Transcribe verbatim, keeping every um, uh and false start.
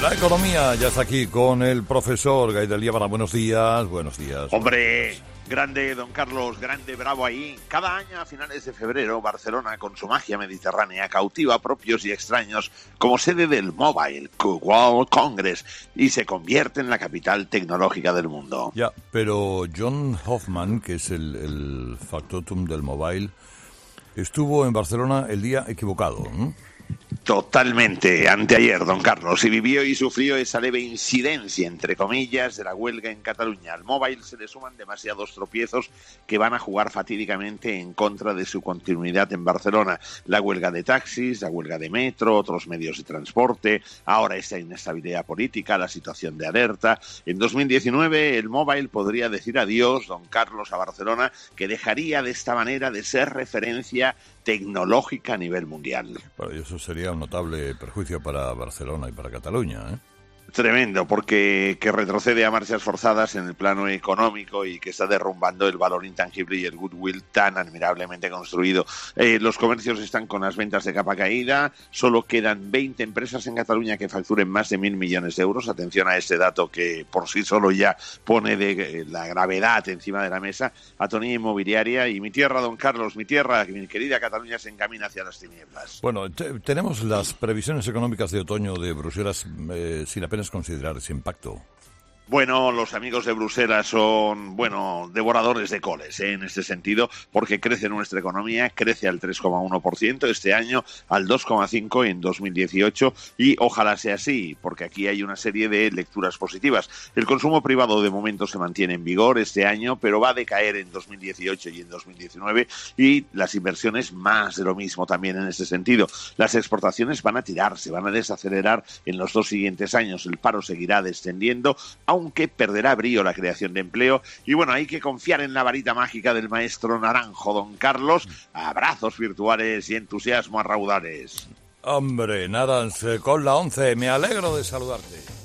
La economía ya está aquí con el profesor Gaidel Liébana. Buenos días, buenos días. Hombre, grande, don Carlos, grande, bravo ahí. Cada año a finales de febrero, Barcelona, con su magia mediterránea, cautiva a propios y extraños como sede del Mobile World Congress y se convierte en la capital tecnológica del mundo. Ya, pero John Hoffman, que es el, el factotum del Mobile, estuvo en Barcelona el día equivocado, ¿no? Totalmente, anteayer, don Carlos, y vivió y sufrió esa leve incidencia, entre comillas, de la huelga en Cataluña. Al Mobile se le suman demasiados tropiezos que van a jugar fatídicamente en contra de su continuidad en Barcelona. La huelga de taxis, la huelga de metro, otros medios de transporte, ahora esa inestabilidad política, la situación de alerta. En dos mil diecinueve el Mobile podría decir adiós, don Carlos, a Barcelona, que dejaría de esta manera de ser referencia tecnológica a nivel mundial. Bueno, y eso sería un notable perjuicio para Barcelona y para Cataluña, ¿eh? Tremendo, porque que retrocede a marchas forzadas en el plano económico y que está derrumbando el valor intangible y el goodwill tan admirablemente construido. Eh, los comercios están con las ventas de capa caída, solo quedan veinte empresas en Cataluña que facturen más de mil millones de euros. Atención a este dato que por sí solo ya pone de eh, la gravedad encima de la mesa. Atonía inmobiliaria y mi tierra, don Carlos, mi tierra, mi querida Cataluña, se encamina hacia las tinieblas. Bueno, te, tenemos las previsiones económicas de otoño de Bruselas eh, sin apenas considerar ese impacto. Bueno, los amigos de Bruselas son, bueno, devoradores de coles, ¿eh? En este sentido, porque crece nuestra economía, crece al tres coma uno por ciento este año, al dos coma cinco por ciento en dos mil dieciocho, y ojalá sea así, porque aquí hay una serie de lecturas positivas. El consumo privado de momento se mantiene en vigor este año, pero va a decaer en dos mil dieciocho y en dos mil diecinueve, y las inversiones más de lo mismo también en este sentido. Las exportaciones van a tirarse, van a desacelerar en los dos siguientes años, el paro seguirá descendiendo, aunque perderá brío la creación de empleo. Y bueno, hay que confiar en la varita mágica del maestro Naranjo, don Carlos. Abrazos virtuales y entusiasmo a raudales. Hombre, nada, con la once, me alegro de saludarte.